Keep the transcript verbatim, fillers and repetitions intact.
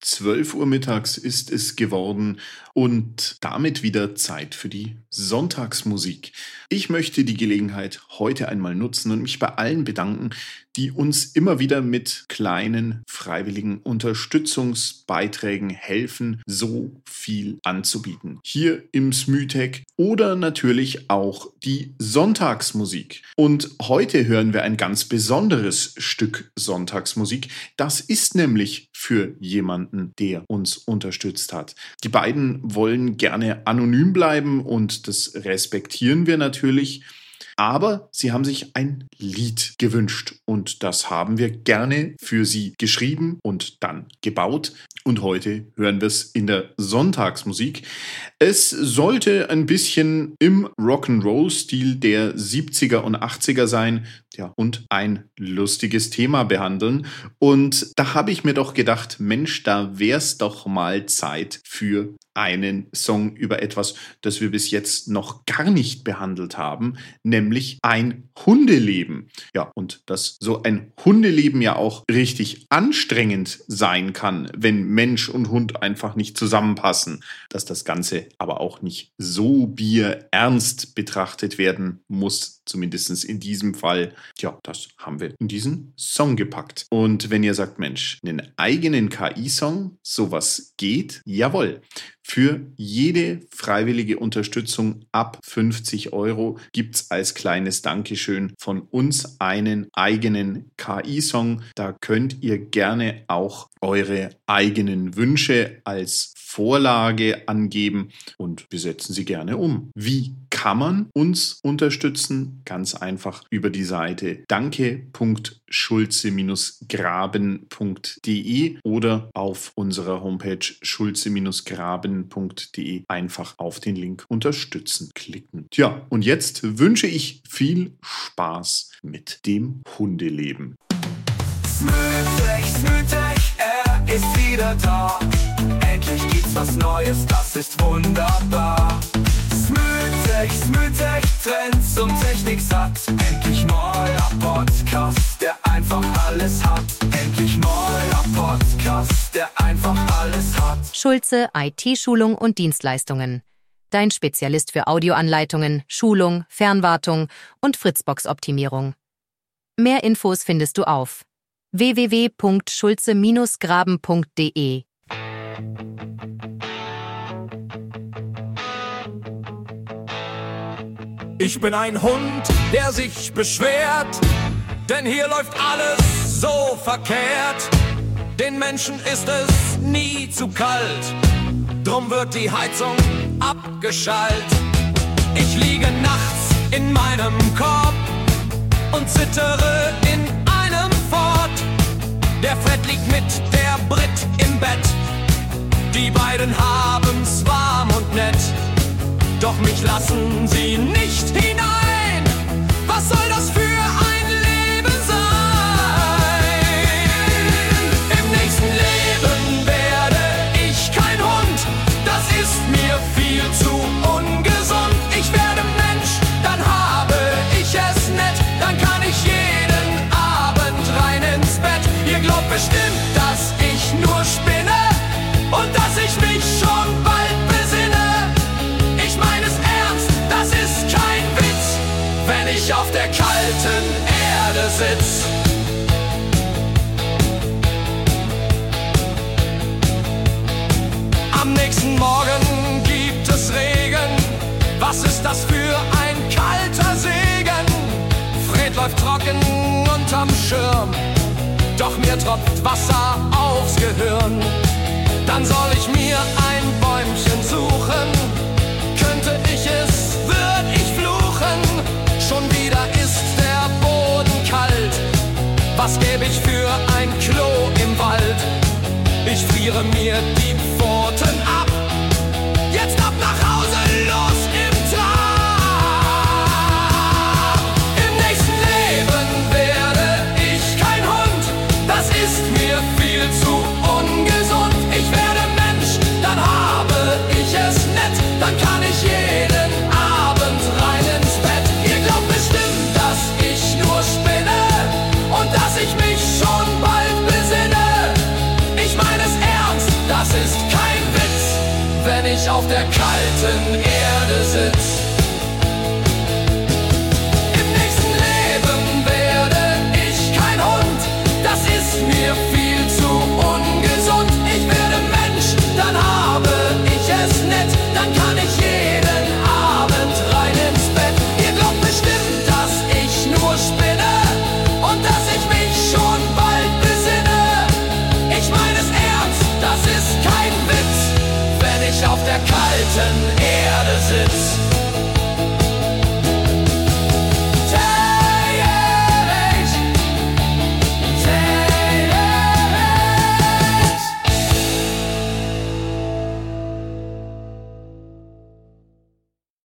zwölf Uhr mittags ist es geworden und damit wieder Zeit für die Sonntagsmusik. Ich möchte die Gelegenheit heute einmal nutzen und mich bei allen bedanken, die uns immer wieder mit kleinen freiwilligen Unterstützungsbeiträgen helfen, so viel anzubieten. Hier im Smütech oder natürlich auch die Sonntagsmusik. Und heute hören wir ein ganz besonderes Stück Sonntagsmusik. Das ist nämlich für jemanden, der uns unterstützt hat. Die beiden wollen gerne anonym bleiben und das respektieren wir natürlich. Aber sie haben sich ein Lied gewünscht und das haben wir gerne für sie geschrieben und dann gebaut. Und heute hören wir es in der Sonntagsmusik. Es sollte ein bisschen im Rock'n'Roll-Stil der siebziger und achtziger sein, ja, und ein lustiges Thema behandeln. Und da habe ich mir doch gedacht, Mensch, da wäre es doch mal Zeit für einen Song über etwas, das wir bis jetzt noch gar nicht behandelt haben, nämlich ein Hundeleben. Ja, und dass so ein Hundeleben ja auch richtig anstrengend sein kann, wenn Mensch und Hund einfach nicht zusammenpassen, dass das Ganze aber auch nicht so bierernst betrachtet werden muss, zumindest in diesem Fall. Ja, das haben wir in diesen Song gepackt. Und wenn ihr sagt, Mensch, einen eigenen K I-Song, sowas geht, jawohl. Für jede freiwillige Unterstützung ab fünfzig Euro gibt es als kleines Dankeschön von uns einen eigenen K I-Song. Da könnt ihr gerne auch eure eigenen Wünsche als Vorlage angeben und wir setzen sie gerne um. Wie kann man uns unterstützen? Ganz einfach über die Seite danke punkt schulze graben punkt de oder auf unserer Homepage schulze graben punkt de einfach auf den Link Unterstützen klicken. Tja, und jetzt wünsche ich viel Spaß mit dem Hundeleben. Smütech, Smütech, er ist wieder da. Endlich gibt's was Neues, das ist wunderbar. Smütech, Smütech, Trends und Technik satt. Endlich neuer Podcast, der einfach alles hat. Endlich neuer Podcast, der einfach alles hat. Schulze I T-Schulung und Dienstleistungen. Dein Spezialist für Audioanleitungen, Schulung, Fernwartung und Fritzbox-Optimierung. Mehr Infos findest du auf w w w punkt schulze graben punkt de. Ich bin ein Hund, der sich beschwert, denn hier läuft alles so verkehrt. Den Menschen ist es nie zu kalt, drum wird die Heizung abgeschaltet. Ich liege nachts in meinem Korb und zittere in einem Fort. Der Fred liegt mit der Brit im Bett, die beiden haben's warm und nett. Doch mich lassen sie nicht hinein. Was soll das für ein Leben sein? Im nächsten Leben werde ich kein Hund. Das ist mir viel zu ungesund. Ich werde Mensch, dann habe ich es nett. Dann kann ich jeden Abend rein ins Bett. Ihr glaubt bestimmt, dass ich nur spinne und dass ich mich schon bald besinne. Ich meine es ernst, das ist kein Witz, wenn ich auf der kalten Erde sitz. Am nächsten Morgen gibt es Regen. Was ist das für ein kalter Segen? Fred läuft trocken unterm Schirm, doch mir tropft Wasser aufs Gehirn. Dann soll ich mir ein Bäumchen suchen. Könnte ich es, würd ich fluchen. Schon wieder ist der Boden kalt. Was gäb ich für ein Klo im Wald? Ich friere mir die Pfoten ab. Jetzt ab nach Hause, los im Tag. Im nächsten Leben werde ich kein Hund. Das ist mir viel zu ungesund. Ich werde Mensch, dann habe ich es nett. Dann kann ich jeden Abend rein ins Bett. Ihr glaubt bestimmt, dass ich nur spinne und dass ich mich schon bald besinne. Ich meine es ernst, der kalten Erde.